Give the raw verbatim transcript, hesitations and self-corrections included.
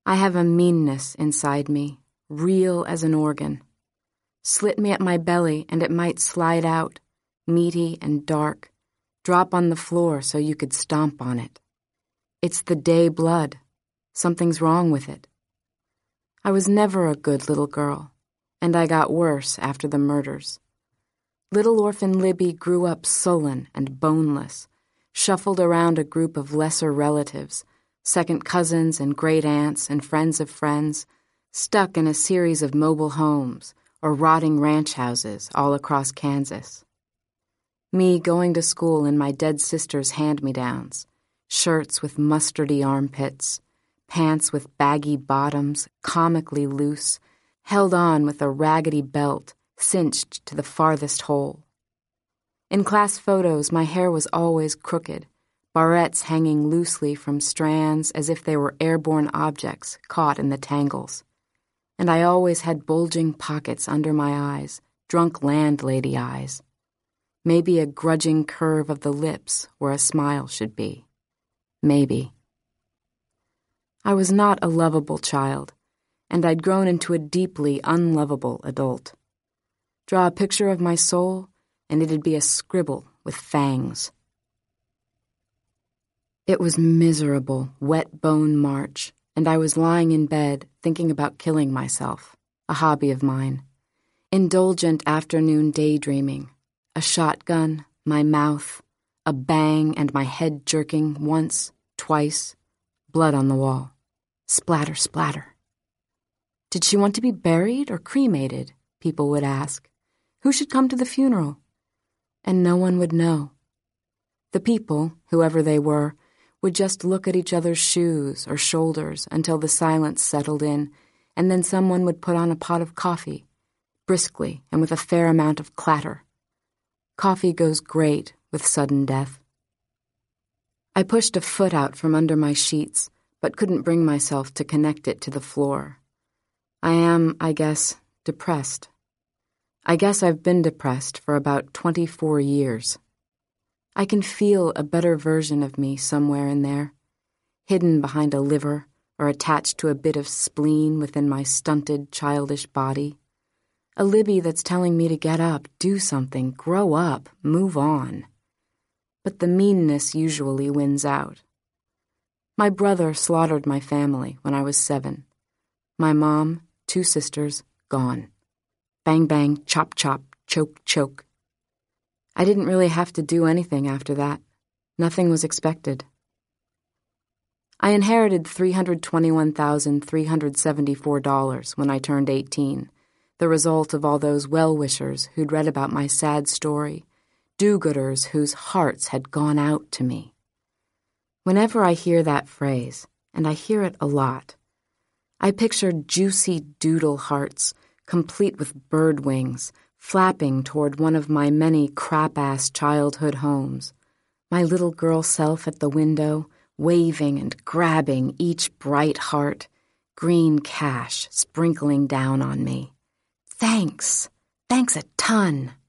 I have a meanness inside me, real as an organ. Slit me at my belly and it might slide out, meaty and dark, drop on the floor so you could stomp on it. It's the day blood. Something's wrong with it. I was never a good little girl, and I got worse after the murders. Little orphan Libby grew up sullen and boneless, shuffled around a group of lesser relatives, second cousins and great aunts and friends of friends, stuck in a series of mobile homes or rotting ranch houses all across Kansas. Me going to school in my dead sister's hand-me-downs, shirts with mustardy armpits, pants with baggy bottoms, comically loose, held on with a raggedy belt cinched to the farthest hole. In class photos, my hair was always crooked, barrettes hanging loosely from strands as if they were airborne objects caught in the tangles. And I always had bulging pockets under my eyes, drunk landlady eyes. Maybe a grudging curve of the lips where a smile should be. Maybe. I was not a lovable child, and I'd grown into a deeply unlovable adult. Draw a picture of my soul, and it'd be a scribble with fangs. It was miserable, wet bone March, and I was lying in bed thinking about killing myself, a hobby of mine. Indulgent afternoon daydreaming, a shotgun, my mouth, a bang and my head jerking once, twice, blood on the wall. Splatter, splatter. Did she want to be buried or cremated? People would ask. Who should come to the funeral? And no one would know. The people, whoever they were, would just look at each other's shoes or shoulders until the silence settled in, and then someone would put on a pot of coffee, briskly and with a fair amount of clatter. Coffee goes great with sudden death. I pushed a foot out from under my sheets, but couldn't bring myself to connect it to the floor. I am, I guess, depressed. I guess I've been depressed for about twenty-four years. I can feel a better version of me somewhere in there, hidden behind a liver or attached to a bit of spleen within my stunted, childish body. A Libby that's telling me to get up, do something, grow up, move on. But the meanness usually wins out. My brother slaughtered my family when I was seven. My mom, two sisters, gone. Bang, bang, chop, chop, choke, choke. I didn't really have to do anything after that. Nothing was expected. I inherited three hundred twenty-one thousand three hundred seventy-four dollars when I turned eighteen, the result of all those well-wishers who'd read about my sad story, do-gooders whose hearts had gone out to me. Whenever I hear that phrase, and I hear it a lot, I picture juicy doodle hearts, complete with bird wings, flapping toward one of my many crap-ass childhood homes, my little girl self at the window, waving and grabbing each bright heart, green cash sprinkling down on me. Thanks, thanks a ton.